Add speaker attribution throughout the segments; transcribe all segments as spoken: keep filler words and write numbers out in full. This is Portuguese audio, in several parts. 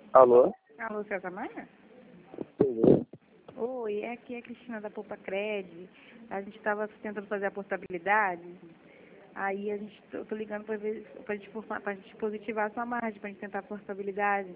Speaker 1: Alô?
Speaker 2: Alô, César Maia?
Speaker 1: Oi.
Speaker 2: Oi, é aqui é a Cristina da Poupa Cred. A gente estava tentando fazer a portabilidade. Aí a gente, eu tô ligando para ver para gente, formar- pra gente positivar a sua margem, para gente tentar a portabilidade.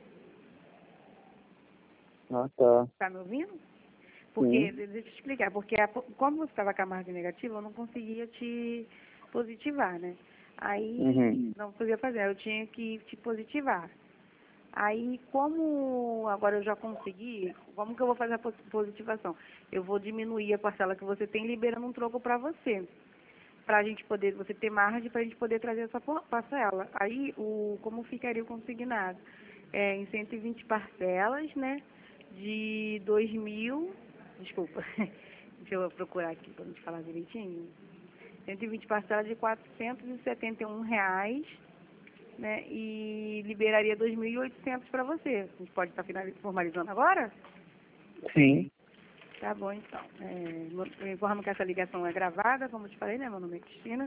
Speaker 1: Ah, tá.
Speaker 2: Tá me ouvindo?
Speaker 1: Sim.
Speaker 2: Porque, deixa eu te explicar, porque a, como você estava com a margem negativa, eu não conseguia te positivar, né? Aí
Speaker 1: Uhum.
Speaker 2: não podia fazer, eu tinha que te positivar. Aí, como agora eu já consegui, como que eu vou fazer a pos- positivação? Eu vou diminuir a parcela que você tem, liberando um troco para você, para a gente poder, você ter margem para a gente poder trazer essa por- parcela. Aí, o, como ficaria o consignado? É, em cento e vinte parcelas, né, de dois mil, desculpa, deixa eu procurar aqui para a gente falar direitinho. cento e vinte parcelas de quatrocentos e setenta e um reais, né, e liberaria dois mil e oitocentos para você. A gente pode estar finali- formalizando agora?
Speaker 1: Sim.
Speaker 2: Tá bom, então. É, eu informo que essa ligação é gravada, como eu te falei, né? Meu nome é Cristina.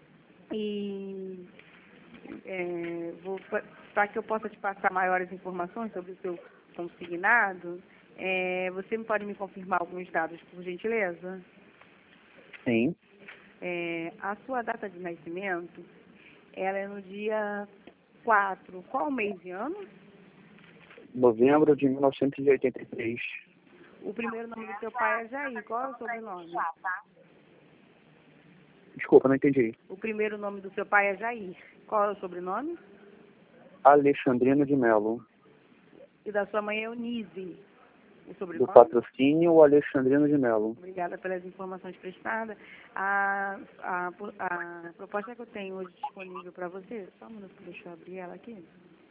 Speaker 2: E é, para que eu possa te passar maiores informações sobre o seu consignado, é, você pode me confirmar alguns dados, por gentileza?
Speaker 1: Sim.
Speaker 2: É, a sua data de nascimento, ela é no dia quatro. Qual mês e ano?
Speaker 1: Novembro de mil novecentos e oitenta e três.
Speaker 2: O primeiro nome do seu pai é Jair. Qual é o sobrenome?
Speaker 1: Desculpa, não entendi.
Speaker 2: O primeiro nome do seu pai é Jair. Qual é o sobrenome?
Speaker 1: Alexandrino de Melo.
Speaker 2: E da sua mãe é Eunice. O
Speaker 1: Do
Speaker 2: sobrenome?
Speaker 1: patrocínio Alexandrino de Melo.
Speaker 2: Obrigada pelas informações prestadas. A, a, a proposta que eu tenho hoje disponível para você, só um minuto, deixa eu abrir ela aqui.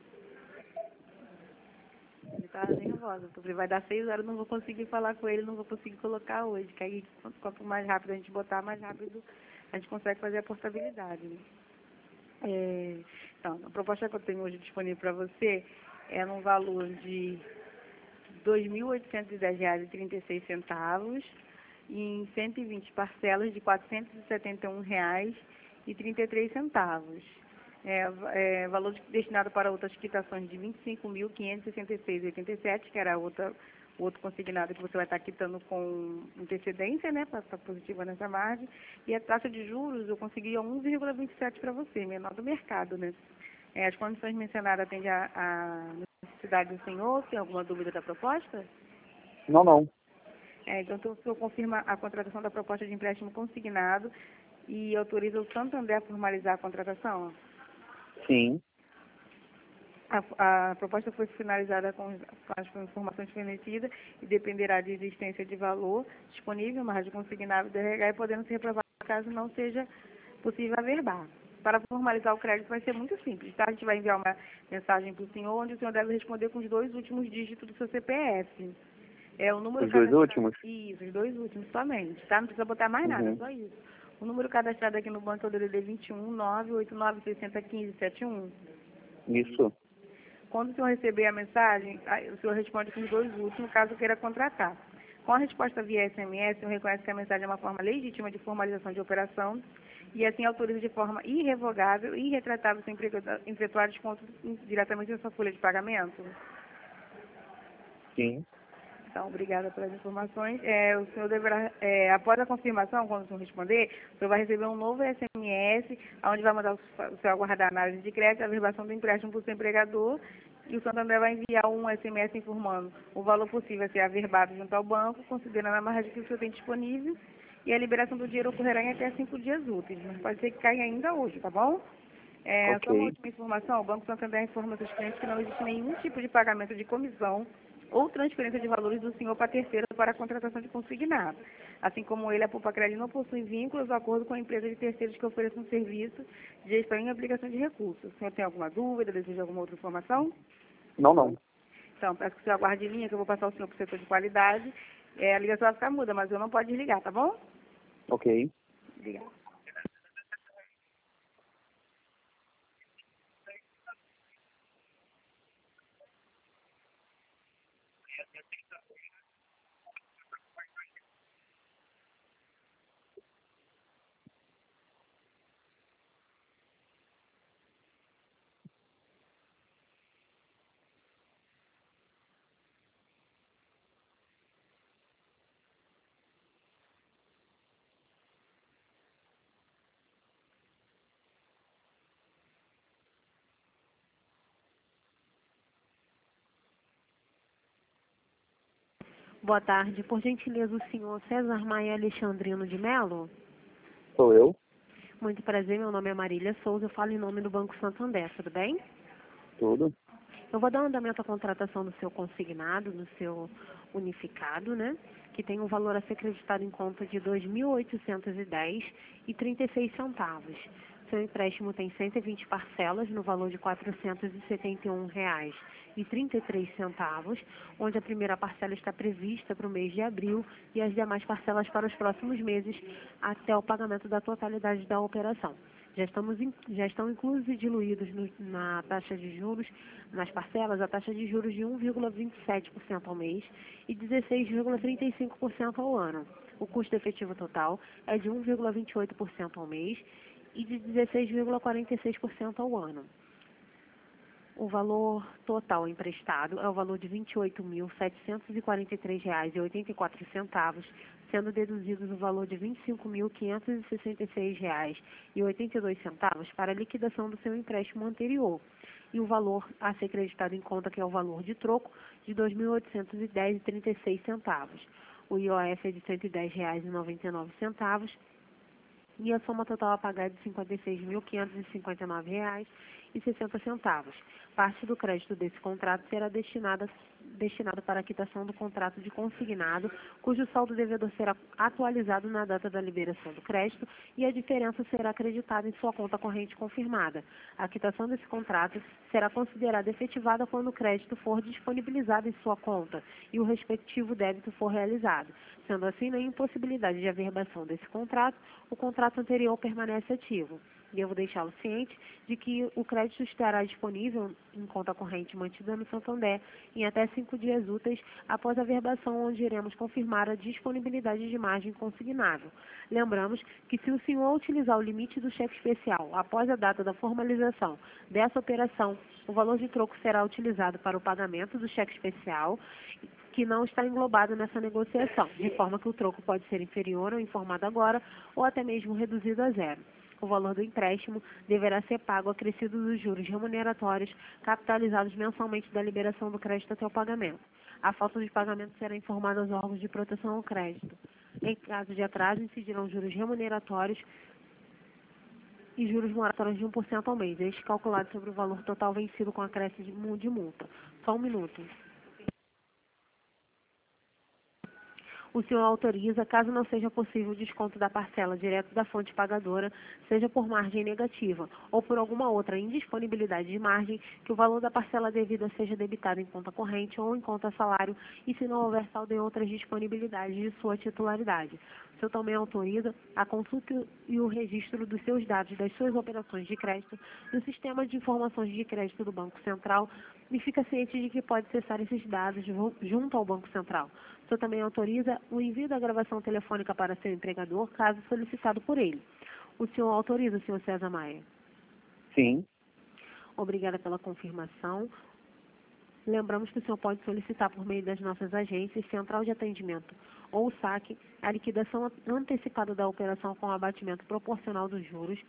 Speaker 2: Ele está nervoso, porque vai dar seis horas, não vou conseguir falar com ele, não vou conseguir colocar hoje, que aí quanto mais rápido a gente botar, mais rápido a gente consegue fazer a portabilidade, né? É, então, a proposta que eu tenho hoje disponível para você é num valor de dois mil oitocentos e dez reais e trinta e seis centavos em cento e vinte parcelas de quatrocentos e setenta e um reais e trinta e três centavos. É, é, valor de- destinado para outras quitações de vinte e cinco mil quinhentos e sessenta e seis reais e oitenta e sete centavos, que era a outra, o outro consignado que você vai estar quitando com antecedência, né, para estar positiva nessa margem. E a taxa de juros eu consegui a um vírgula vinte e sete para você, menor do mercado, né? É, as condições mencionadas atendem a, a necessidade do senhor. Tem alguma dúvida da proposta?
Speaker 1: Não, não.
Speaker 2: É, então, o senhor confirma a contratação da proposta de empréstimo consignado e autoriza o Santander a formalizar a contratação?
Speaker 1: Sim.
Speaker 2: A, a proposta foi finalizada com, com as informações fornecidas e dependerá de existência de valor disponível, margem consignável do R H e podendo ser reprovado caso não seja possível averbar. Para formalizar o crédito vai ser muito simples, tá? A gente vai enviar uma mensagem para o senhor, onde o senhor deve responder com os dois últimos dígitos do seu C P F. É o número
Speaker 1: Os dois
Speaker 2: cadastrado.
Speaker 1: últimos?
Speaker 2: Isso, os dois últimos somente, tá? Não precisa botar mais nada,
Speaker 1: Uhum.
Speaker 2: só isso. O número cadastrado aqui no banco é o D D D vinte e um, nove oito nove seis um cinco, um sete um.
Speaker 1: Isso.
Speaker 2: Quando o senhor receber a mensagem, aí o senhor responde com os dois últimos, caso queira contratar. Com a resposta via S M S, o senhor reconhece que a mensagem é uma forma legítima de formalização de operação e assim autoriza de forma irrevogável e irretratável sem efetuar desconto diretamente na sua folha de pagamento.
Speaker 1: Sim.
Speaker 2: Então, obrigada pelas informações. É, o senhor deverá, é, após a confirmação, quando o senhor responder, o senhor vai receber um novo S M S, onde vai mandar o senhor aguardar a análise de crédito, a averbação do empréstimo para o seu empregador, e o Santander vai enviar um S M S informando o valor possível a ser averbado junto ao banco, considerando a margem que o senhor tem disponível, e a liberação do dinheiro ocorrerá em até cinco dias úteis, mas pode ser que caia ainda hoje, tá bom? É, só uma
Speaker 1: Ok.
Speaker 2: última informação, o Banco Santander informa seus clientes que não existe nenhum tipo de pagamento de comissão ou transferência de valores do senhor para terceiro para a contratação de consignado. Assim como ele, a Poupa Cred não possui vínculos ou acordo com a empresa de terceiros que ofereçam serviço de gestão e aplicação de recursos. O senhor tem alguma dúvida, deseja alguma outra informação?
Speaker 1: Não, não.
Speaker 2: Então, peço que o senhor aguarde em linha, que eu vou passar o senhor para o setor de qualidade. É, a ligação vai ficar muda, mas eu não pode desligar, tá bom?
Speaker 1: Ok.
Speaker 2: Obrigada.
Speaker 3: Boa tarde. Por gentileza, o senhor César Maia Alexandrino de Melo?
Speaker 1: Sou eu?
Speaker 3: Muito prazer, meu nome é Marília Souza, eu falo em nome do Banco Santander, tudo bem?
Speaker 1: Tudo?
Speaker 3: Eu vou dar andamento à contratação do seu consignado, do seu unificado, né? Que tem um valor a ser acreditado em conta de dois mil oitocentos e dez reais e trinta e seis centavos. Seu empréstimo tem cento e vinte parcelas no valor de quatrocentos e setenta e um reais e trinta e três centavos, onde a primeira parcela está prevista para o mês de abril e as demais parcelas para os próximos meses até o pagamento da totalidade da operação. Já, estamos, in- já estão inclusos e diluídos no- na taxa de juros, nas parcelas, a taxa de juros de um vírgula vinte e sete por cento ao mês e dezesseis vírgula trinta e cinco por cento ao ano. O custo efetivo total é de um vírgula vinte e oito por cento ao mês e de dezesseis vírgula quarenta e seis por cento ao ano. O valor total emprestado é o valor de vinte e oito mil setecentos e quarenta e três reais e oitenta e quatro centavos, sendo deduzidos o valor de vinte e cinco mil quinhentos e sessenta e seis reais e oitenta e dois centavos para a liquidação do seu empréstimo anterior, e o valor a ser acreditado em conta, que é o valor de troco, de dois mil oitocentos e dez reais e trinta e seis centavos. O I O F é de cento e dez reais e noventa e nove centavos e a soma total a pagar é de cinquenta e seis mil quinhentos e cinquenta e nove reais e sessenta centavos. Parte do crédito desse contrato será destinada destinado para a quitação do contrato de consignado, cujo saldo devedor será atualizado na data da liberação do crédito e a diferença será acreditada em sua conta corrente confirmada. A quitação desse contrato será considerada efetivada quando o crédito for disponibilizado em sua conta e o respectivo débito for realizado. Sendo assim, na impossibilidade de averbação desse contrato, o contrato anterior permanece ativo. Devo deixá-lo ciente de que o crédito estará disponível em conta corrente mantida no Santander em até cinco dias úteis após a averbação, onde iremos confirmar a disponibilidade de margem consignável. Lembramos que, se o senhor utilizar o limite do cheque especial após a data da formalização dessa operação, o valor de troco será utilizado para o pagamento do cheque especial, que não está englobado nessa negociação, de forma que o troco pode ser inferior ao informado agora ou até mesmo reduzido a zero. O valor do empréstimo deverá ser pago acrescido dos juros remuneratórios capitalizados mensalmente da liberação do crédito até o pagamento. A falta de pagamento será informada aos órgãos de proteção ao crédito. Em caso de atraso, incidirão juros remuneratórios e juros moratórios de um por cento ao mês, este calculado sobre o valor total vencido com acréscimo de multa. Só um minuto. O senhor autoriza, caso não seja possível o desconto da parcela direto da fonte pagadora, seja por margem negativa ou por alguma outra indisponibilidade de margem, que o valor da parcela devida seja debitado em conta corrente ou em conta salário, e se não houver saldo em outras disponibilidades de sua titularidade. O senhor também autoriza a consulta e o registro dos seus dados das suas operações de crédito no Sistema de Informações de Crédito do Banco Central e fica ciente de que pode acessar esses dados junto ao Banco Central. O senhor também autoriza o envio da gravação telefônica para seu empregador, caso solicitado por ele. O senhor autoriza, senhor César Maia?
Speaker 1: Sim.
Speaker 3: Obrigada pela confirmação. Lembramos que o senhor pode solicitar por meio das nossas agências, Central de Atendimento ou saque, a liquidação antecipada da operação com abatimento proporcional dos juros,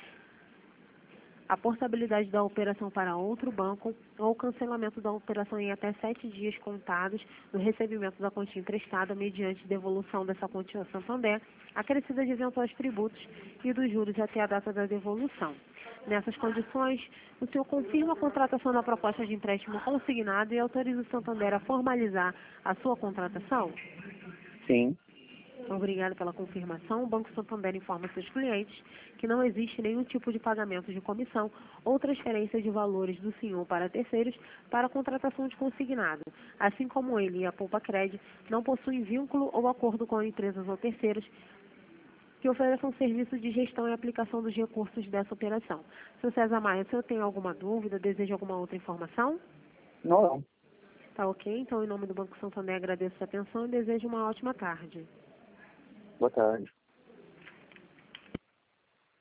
Speaker 3: a portabilidade da operação para outro banco ou cancelamento da operação em até sete dias contados do recebimento da quantia emprestada mediante devolução dessa quantia ao Santander, acrescida de eventuais tributos e dos juros até a data da devolução. Nessas condições, o senhor confirma a contratação da proposta de empréstimo consignado e autoriza o Santander a formalizar a sua contratação?
Speaker 1: Sim.
Speaker 3: Obrigada pela confirmação. O Banco Santander informa seus clientes que não existe nenhum tipo de pagamento de comissão ou transferência de valores do senhor para terceiros para a contratação de consignado. Assim como ele e a Poupa Cred não possuem vínculo ou acordo com empresas ou terceiros que ofereçam serviço de gestão e aplicação dos recursos dessa operação. senhor César Maia, o senhor tem alguma dúvida, deseja alguma outra informação?
Speaker 1: Não, não.
Speaker 3: Tá ok? Então, em nome do Banco Santander, agradeço a atenção e desejo uma ótima tarde.
Speaker 1: Boa tarde.